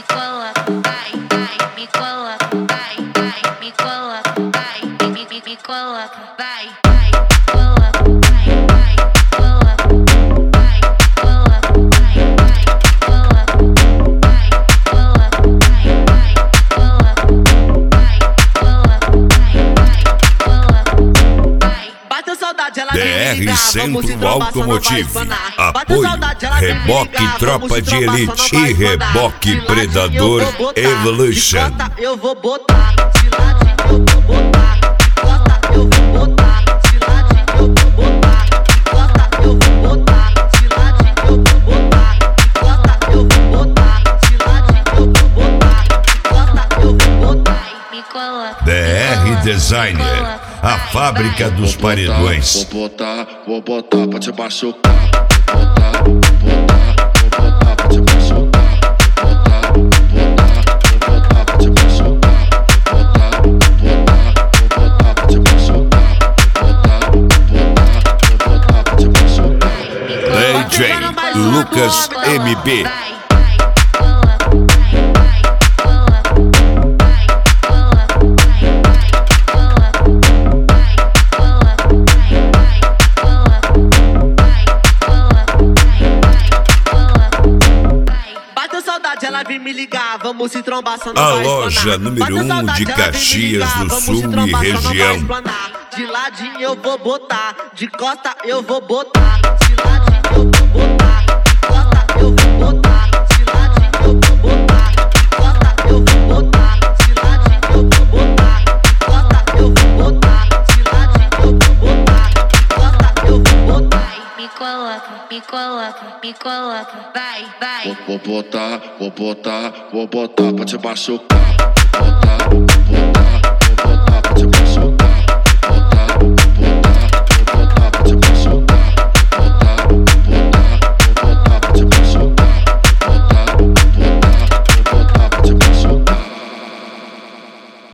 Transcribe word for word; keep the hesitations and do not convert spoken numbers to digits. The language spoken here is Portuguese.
me coloca, vai, vai, me coloca, vai, vai, me coloca, vai, me, me, me, me coloca, vai, vai, coloca, vai, vai, coloca, vai, coloca, vai, vai, coloca, vai, coloca, vai, vai, coloca, vai, coloca, vai, coloca, vai. Bateu saudade, ela D R Centro Automotive. Apoio Reboque Tropa de Elite e Reboque Predador Evolution. Eu vou botar, se lade, eu vou botar, bota, eu vou botar, se lade, eu vou botar, bota, eu vou botar, se lade, eu vou botar, bota, eu vou botar, se lade, eu vou botar, bota, eu vou botar, me coloca. D R Designer, a fábrica dos paredões. Vou botar, vou botar pra te machucar. Vou botar, vou botar, vou botar pra te machucar. Vou botar, vou botar, vou botar pra te machucar. Vou botar, vou botar, vou botar pra te machucar. Vou botar, vou botar, vou botar pra te machucar. D J Lucas M B. Ela vem me ligar, vamos se trombar, só não A vai loja explanar. número Bateu um saudade, de ela vem me Caxias ligar, do vamos Sul se trombar, e só não vai região. explanar. De ladinho eu vou botar, de costa eu vou botar, de ladinho eu vou botar, de costa eu vou botar, de ladinho eu vou botar, de costa eu vou botar, de ladinho eu vou botar, de costa eu vou botar, de ladinho eu vou botar, de costa eu vou botar. Me coloca, me coloca, me coloca, vai, vai. Vou, vou botar, vou botar, vou botar pra te machucar.